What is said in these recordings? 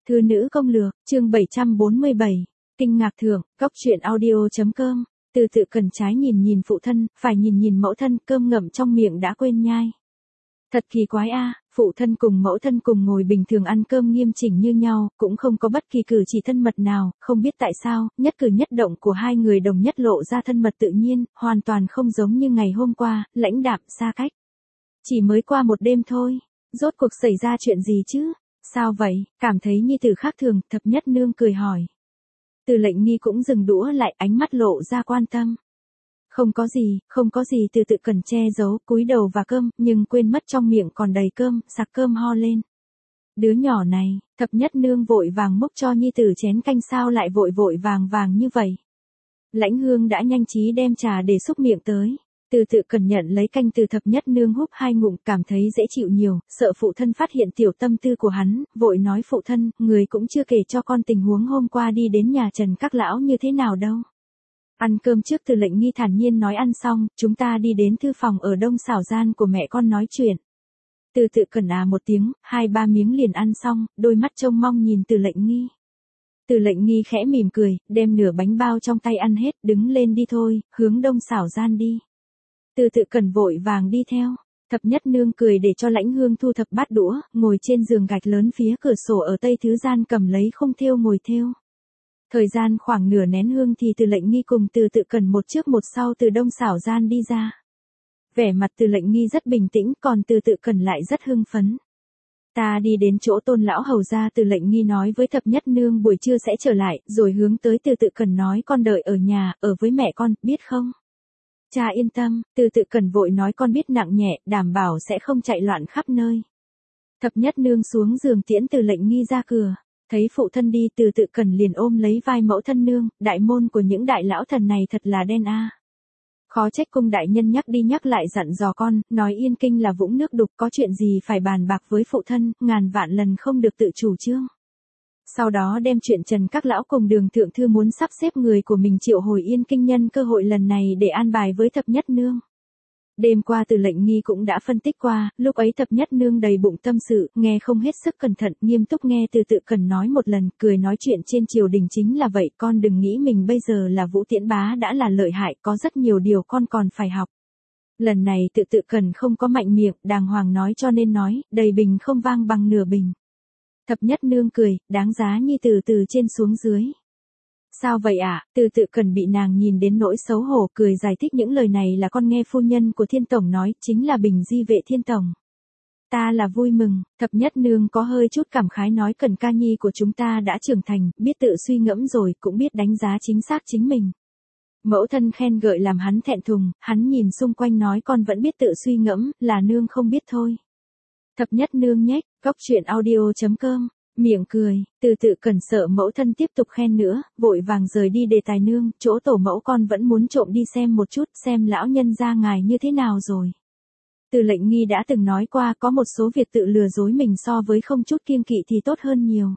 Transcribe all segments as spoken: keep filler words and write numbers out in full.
Thư nữ công lược, chương bảy trăm bốn mươi bảy, kinh ngạc thưởng, góc truyện audio.com, từ tự cần trái nhìn nhìn phụ thân, phải nhìn nhìn mẫu thân, cơm ngậm trong miệng đã quên nhai. Thật kỳ quái a, phụ thân cùng mẫu thân cùng ngồi bình thường ăn cơm nghiêm chỉnh như nhau, cũng không có bất kỳ cử chỉ thân mật nào, không biết tại sao, nhất cử nhất động của hai người đồng nhất lộ ra thân mật tự nhiên, hoàn toàn không giống như ngày hôm qua, lãnh đạm, xa cách. Chỉ mới qua một đêm thôi, rốt cuộc xảy ra chuyện gì chứ? Sao vậy, cảm thấy nhi tử khác thường, thập nhất nương cười hỏi. Từ Lệnh Nghi cũng dừng đũa lại, ánh mắt lộ ra quan tâm. Không có gì, không có gì, từ tự cần che giấu, cúi đầu và cơm, nhưng quên mất trong miệng còn đầy cơm, sặc cơm ho lên. Đứa nhỏ này, thập nhất nương vội vàng múc cho nhi tử chén canh, sao lại vội vội vàng vàng như vậy. Lãnh Hương đã nhanh trí đem trà để xúc miệng tới. Từ tự cần nhận lấy canh từ thập nhất nương húp hai ngụm, cảm thấy dễ chịu nhiều, sợ phụ thân phát hiện tiểu tâm tư của hắn, vội nói phụ thân, người cũng chưa kể cho con tình huống hôm qua đi đến nhà Trần các lão như thế nào đâu. Ăn cơm trước, Từ Lệnh Nghi thản nhiên nói, ăn xong, chúng ta đi đến thư phòng ở đông xảo gian của mẹ con nói chuyện. Từ tự cần à một tiếng, hai ba miếng liền ăn xong, đôi mắt trông mong nhìn Từ Lệnh Nghi. Từ Lệnh Nghi khẽ mỉm cười, đem nửa bánh bao trong tay ăn hết, đứng lên đi thôi, hướng đông xảo gian đi. Từ tự cần vội vàng đi theo. Thập nhất nương cười để cho Lãnh Hương thu thập bát đũa, ngồi trên giường gạch lớn phía cửa sổ ở tây thứ gian cầm lấy khung thêu ngồi thêu. Thời gian khoảng nửa nén hương thì Từ Lệnh Nghi cùng Từ tự cần một trước một sau từ đông xảo gian đi ra. Vẻ mặt Từ Lệnh Nghi rất bình tĩnh, còn Từ tự cần lại rất hưng phấn. Ta đi đến chỗ Tôn lão hầu gia, Từ Lệnh Nghi nói với thập nhất nương buổi trưa sẽ trở lại, rồi hướng tới Từ tự cần nói, con đợi ở nhà, ở với mẹ con, biết không? Cha yên tâm, Từ tự cần vội nói, con biết nặng nhẹ, đảm bảo sẽ không chạy loạn khắp nơi. Thập nhất nương xuống giường tiễn Từ Lệnh Nghi ra cửa, thấy phụ thân đi, Từ tự cần liền ôm lấy vai mẫu thân nương, đại môn của những đại lão thần này thật là đen a. Khó trách cung đại nhân nhắc đi nhắc lại dặn dò con, nói Yên Kinh là vũng nước đục, có chuyện gì phải bàn bạc với phụ thân, ngàn vạn lần không được tự chủ trương. Sau đó đem chuyện Trần các lão cùng Đường thượng thư muốn sắp xếp người của mình triệu hồi Yên Kinh nhân cơ hội lần này để an bài với thập nhất nương. Đêm qua Từ Lệnh Nghi cũng đã phân tích qua, lúc ấy thập nhất nương đầy bụng tâm sự, nghe không hết sức cẩn thận, nghiêm túc nghe Từ tự cần nói một lần, cười nói chuyện trên triều đình chính là vậy, con đừng nghĩ mình bây giờ là Vũ Tiễn bá đã là lợi hại, có rất nhiều điều con còn phải học. Lần này Tự tự cần không có mạnh miệng, đàng hoàng nói cho nên nói, đầy bình không vang bằng nửa bình. Thập nhất nương cười, đáng giá nhi từ từ trên xuống dưới. Sao vậy ạ? À? Từ tự cần bị nàng nhìn đến nỗi xấu hổ, cười giải thích, những lời này là con nghe phu nhân của Thiên Tổng nói, chính là Bình Di vệ Thiên Tổng. Ta là vui mừng. Thập nhất nương có hơi chút cảm khái nói, Cần ca nhi của chúng ta đã trưởng thành, biết tự suy ngẫm rồi, cũng biết đánh giá chính xác chính mình. Mẫu thân khen gợi làm hắn thẹn thùng, hắn nhìn xung quanh nói, con vẫn biết tự suy ngẫm, là nương không biết thôi. Thập nhất nương nhếch, góc truyện audio.com, miệng cười, Từ tự cần sợ mẫu thân tiếp tục khen nữa, vội vàng rời đi đề tài, nương, chỗ tổ mẫu con vẫn muốn trộm đi xem một chút, xem lão nhân gia ngài như thế nào rồi. Từ Lệnh Nghi đã từng nói qua, có một số việc tự lừa dối mình so với không chút kiêng kỵ thì tốt hơn nhiều.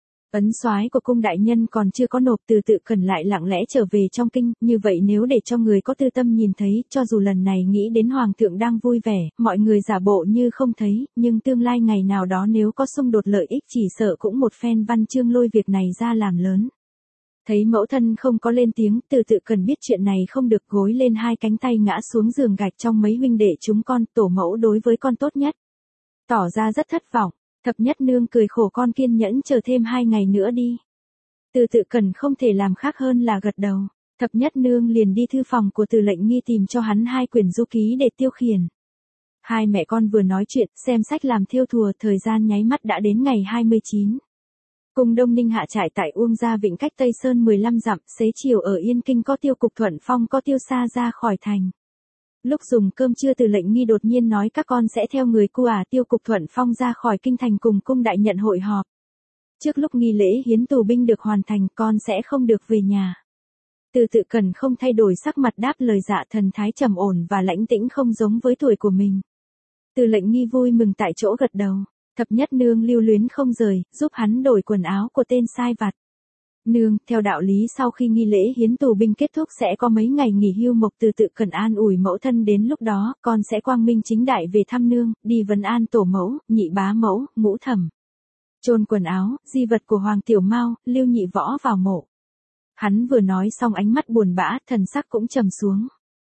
Ấn soái của cung đại nhân còn chưa có nộp, Từ tự cần lại lặng lẽ trở về trong kinh, như vậy nếu để cho người có tư tâm nhìn thấy, cho dù lần này nghĩ đến hoàng thượng đang vui vẻ, mọi người giả bộ như không thấy, nhưng tương lai ngày nào đó nếu có xung đột lợi ích chỉ sợ cũng một phen văn chương lôi việc này ra làm lớn. Thấy mẫu thân không có lên tiếng, Từ tự cần biết chuyện này không được, gối lên hai cánh tay ngã xuống giường gạch, trong mấy huynh đệ chúng con, tổ mẫu đối với con tốt nhất. Tỏ ra rất thất vọng. Thập nhất nương cười khổ, con kiên nhẫn chờ thêm hai ngày nữa đi. Từ tự cần không thể làm khác hơn là gật đầu. Thập nhất nương liền đi thư phòng của Từ Lệnh Nghi tìm cho hắn hai quyển du ký để tiêu khiển. Hai mẹ con vừa nói chuyện, xem sách làm thêu thùa, thời gian nháy mắt đã đến ngày hai mươi chín. Cung Đông Ninh hạ trại tại Uông Gia Vịnh cách Tây Sơn mười lăm dặm, xế chiều ở Yên Kinh có tiêu cục Thuận Phong có tiêu xa ra khỏi thành. Lúc dùng cơm trưa Từ Lệnh Nghi đột nhiên nói, các con sẽ theo người cu ả tiêu cục Thuận Phong ra khỏi kinh thành cùng cung đại nhận hội họp. Trước lúc nghi lễ hiến tù binh được hoàn thành, con sẽ không được về nhà. Từ tự cần không thay đổi sắc mặt đáp lời, dạ, thần thái trầm ổn và lãnh tĩnh không giống với tuổi của mình. Từ Lệnh Nghi vui mừng tại chỗ gật đầu. Thập nhất nương lưu luyến không rời, giúp hắn đổi quần áo của tên sai vặt. Nương, theo đạo lý sau khi nghi lễ hiến tù binh kết thúc sẽ có mấy ngày nghỉ hưu mộc, Từ tự cần an ủi mẫu thân, đến lúc đó, con sẽ quang minh chính đại về thăm nương, đi vấn an tổ mẫu, nhị bá mẫu, ngũ thẩm. Chôn quần áo, di vật của Hoàng Tiểu Mao, Lưu Nhị Võ vào mộ. Hắn vừa nói xong ánh mắt buồn bã, thần sắc cũng trầm xuống.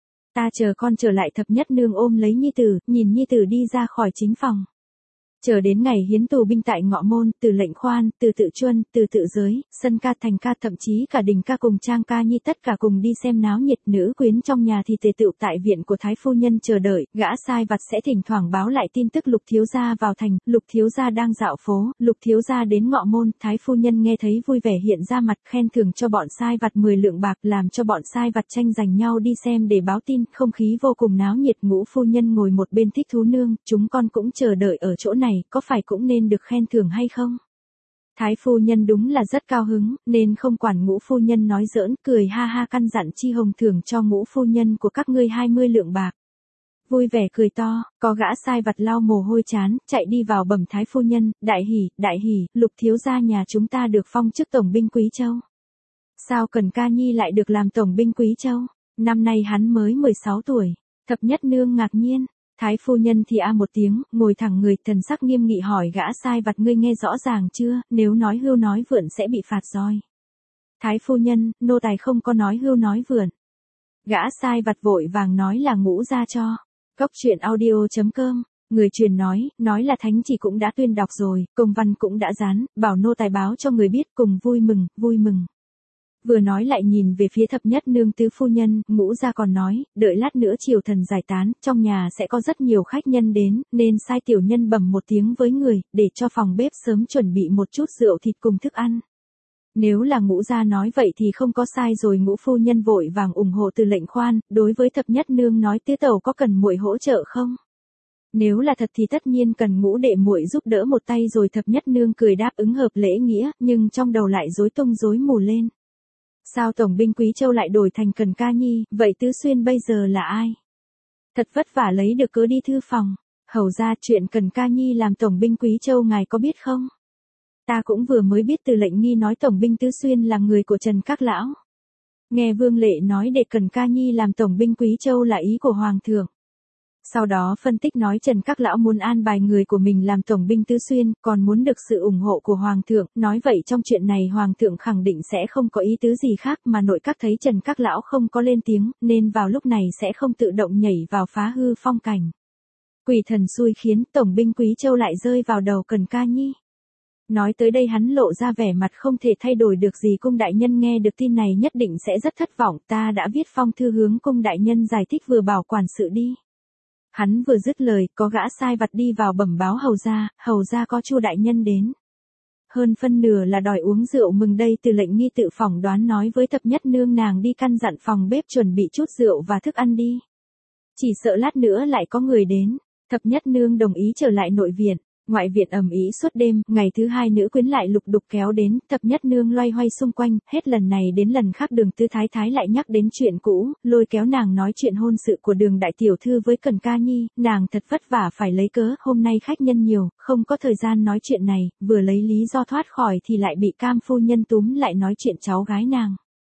Ta chờ con trở lại. Thập nhất nương ôm lấy nhi tử, nhìn nhi tử đi ra khỏi chính phòng. Chờ đến ngày hiến tù binh tại Ngọ Môn, Từ Lệnh Khoan, Từ Tự Chuân, Từ Tự Giới, Sân Ca, Thành Ca, thậm chí cả Đình Ca cùng Trang Ca Nhi tất cả cùng đi xem náo nhiệt. Nữ quyến trong nhà thì tề tựu tại viện của Thái phu nhân chờ đợi, gã sai vặt sẽ thỉnh thoảng báo lại tin tức Lục thiếu gia vào thành, Lục thiếu gia đang dạo phố, Lục thiếu gia đến Ngọ Môn. Thái phu nhân nghe thấy vui vẻ hiện ra mặt, khen thưởng cho bọn sai vặt mười lượng bạc, làm cho bọn sai vặt tranh giành nhau đi xem để báo tin. Không khí vô cùng náo nhiệt. Ngũ phu nhân ngồi một bên thích thú nương, chúng con cũng chờ đợi ở chỗ này, có phải cũng nên được khen thưởng hay không? Thái phu nhân đúng là rất cao hứng, nên không quản Ngũ phu nhân nói giỡn, cười ha ha căn dặn chi hồng thưởng cho Ngũ phu nhân của các ngươi hai mươi lượng bạc. Vui vẻ cười to, có gã sai vặt lau mồ hôi chán, chạy đi vào bẩm Thái phu nhân, đại hỉ, đại hỉ, Lục thiếu gia nhà chúng ta được phong chức tổng binh Quý Châu. Sao Cần Ca Nhi lại được làm tổng binh Quý Châu? Năm nay hắn mới mười sáu tuổi. Thập nhất nương ngạc nhiên. Thái phu nhân thì a một tiếng, ngồi thẳng người, thần sắc nghiêm nghị hỏi gã sai vặt, ngươi nghe rõ ràng chưa, nếu nói hưu nói vượn sẽ bị phạt roi. Thái phu nhân, nô tài không có nói hưu nói vượn. Gã sai vặt vội vàng nói là Ngũ gia cho. Cốc truyện audio chấm com, người truyền nói, nói là thánh chỉ cũng đã tuyên đọc rồi, công văn cũng đã dán, bảo nô tài báo cho người biết, cùng vui mừng, vui mừng. Vừa nói lại nhìn về phía thập nhất nương tứ phu nhân, Ngũ gia còn nói, đợi lát nữa triều thần giải tán, trong nhà sẽ có rất nhiều khách nhân đến, nên sai tiểu nhân bẩm một tiếng với người, để cho phòng bếp sớm chuẩn bị một chút rượu thịt cùng thức ăn. Nếu là Ngũ gia nói vậy thì không có sai rồi. Ngũ phu nhân vội vàng ủng hộ Từ Lệnh Khoan, đối với thập nhất nương nói tứ tẩu có cần muội hỗ trợ không? Nếu là thật thì tất nhiên cần Ngũ đệ muội giúp đỡ một tay rồi. Thập nhất nương cười đáp ứng hợp lễ nghĩa, nhưng trong đầu lại rối tung rối mù lên. Sao tổng binh Quý Châu lại đổi thành Cần Ca Nhi, vậy Tứ Xuyên bây giờ là ai? Thật vất vả lấy được cớ đi thư phòng. Hầu ra chuyện Cần Ca Nhi làm tổng binh Quý Châu ngài có biết không? Ta cũng vừa mới biết từ Lệnh Nghi nói tổng binh Tứ Xuyên là người của Trần Các Lão. Nghe Vương Lệ nói để Cần Ca Nhi làm tổng binh Quý Châu là ý của Hoàng thượng. Sau đó phân tích nói Trần Các Lão muốn an bài người của mình làm tổng binh Tứ Xuyên, còn muốn được sự ủng hộ của Hoàng thượng, nói vậy trong chuyện này Hoàng thượng khẳng định sẽ không có ý tứ gì khác, mà nội các thấy Trần Các Lão không có lên tiếng, nên vào lúc này sẽ không tự động nhảy vào phá hư phong cảnh. Quỷ thần xui khiến tổng binh Quý Châu lại rơi vào đầu Cần Ca Nhi. Nói tới đây hắn lộ ra vẻ mặt không thể thay đổi được gì. Cung đại nhân nghe được tin này nhất định sẽ rất thất vọng, ta đã viết phong thư hướng cung đại nhân giải thích vừa bảo quản sự đi. Hắn vừa dứt lời, có gã sai vặt đi vào bẩm báo hầu gia, hầu gia có Chu đại nhân đến. Hơn phân nửa là đòi uống rượu mừng đây. Từ Lệnh Nghi tự phỏng đoán nói với thập nhất nương nàng đi căn dặn phòng bếp chuẩn bị chút rượu và thức ăn đi. Chỉ sợ lát nữa lại có người đến. Thập nhất nương đồng ý trở lại nội viện. Ngoại viện ầm ĩ suốt đêm, ngày thứ hai nữ quyến lại lục đục kéo đến, thập nhất nương loay hoay xung quanh, hết lần này đến lần khác Đường Tư Thái Thái lại nhắc đến chuyện cũ, lôi kéo nàng nói chuyện hôn sự của Đường đại tiểu thư với Cần Ca Nhi, nàng thật vất vả phải lấy cớ, hôm nay khách nhân nhiều, không có thời gian nói chuyện này, vừa lấy lý do thoát khỏi thì lại bị Cam phu nhân túm lại nói chuyện cháu gái nàng.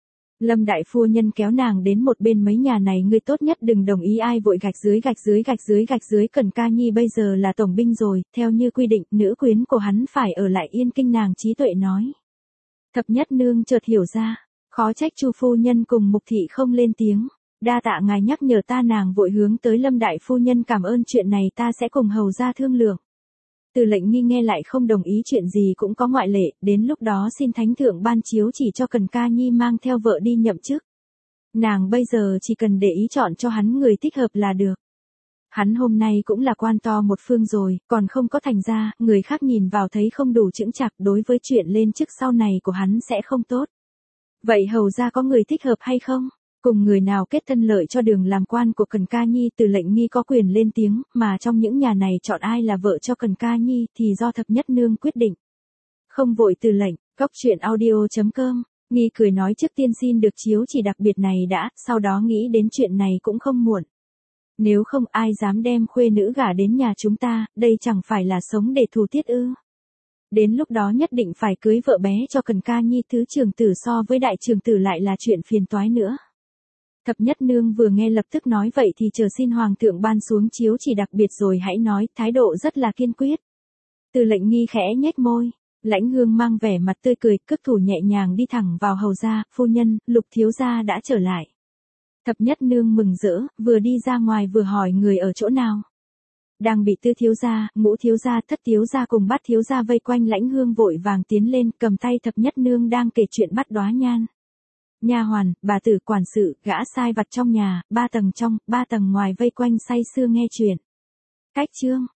Lâm đại phu nhân kéo nàng đến một bên, mấy nhà này ngươi tốt nhất đừng đồng ý ai vội gạch dưới gạch dưới gạch dưới gạch dưới. Cần Ca Nhi bây giờ là tổng binh rồi, theo như quy định, nữ quyến của hắn phải ở lại yên kinh. Nàng trí tuệ nói. Thập nhất nương chợt hiểu ra, khó trách Chu phu nhân cùng Mục thị không lên tiếng. Đa tạ ngài nhắc nhở ta. Nàng vội hướng tới Lâm đại phu nhân cảm ơn, chuyện này ta sẽ cùng hầu gia thương lượng. Từ Lệnh Nghi nghe lại không đồng ý, chuyện gì cũng có ngoại lệ, đến lúc đó xin thánh thượng ban chiếu chỉ cho Cần Ca Nhi mang theo vợ đi nhậm chức. Nàng bây giờ chỉ cần để ý chọn cho hắn người thích hợp là được. Hắn hôm nay cũng là quan to một phương rồi, còn không có thành ra, người khác nhìn vào thấy không đủ chững chạc, đối với chuyện lên chức sau này của hắn sẽ không tốt. Vậy hầu ra có người thích hợp hay không? Cùng người nào kết thân lợi cho Đường làm quan của Cần Ca Nhi? Từ Lệnh Nghi có quyền lên tiếng, mà trong những nhà này chọn ai là vợ cho Cần Ca Nhi thì do thập nhất nương quyết định. Không vội từ lệnh, cốc truyện audio chấm com, Nghi cười nói trước tiên xin được chiếu chỉ đặc biệt này đã, sau đó nghĩ đến chuyện này cũng không muộn. Nếu không ai dám đem khuê nữ gả đến nhà chúng ta, đây chẳng phải là sống để thù tiết ư? Đến lúc đó nhất định phải cưới vợ bé cho Cần Ca Nhi, thứ trường tử so với đại trường tử lại là chuyện phiền toái nữa. Thập nhất nương vừa nghe lập tức nói vậy thì chờ xin Hoàng thượng ban xuống chiếu chỉ đặc biệt rồi hãy nói, thái độ rất là kiên quyết. Từ Lệnh Nghi khẽ nhếch môi, Lãnh Hương mang vẻ mặt tươi cười, cước thủ nhẹ nhàng đi thẳng vào hầu gia, phu nhân, Lục thiếu gia đã trở lại. Thập nhất nương mừng rỡ, vừa đi ra ngoài vừa hỏi người ở chỗ nào. Đang bị Tư thiếu gia, Ngũ thiếu gia, Thất thiếu gia cùng Bát thiếu gia vây quanh. Lãnh Hương vội vàng tiến lên, cầm tay thập nhất nương đang kể chuyện Bắt Đóa Nhan. Nha hoàn, bà tử, quản sự, gã sai vặt trong nhà, ba tầng trong, ba tầng ngoài vây quanh say sưa nghe chuyện. Cách chương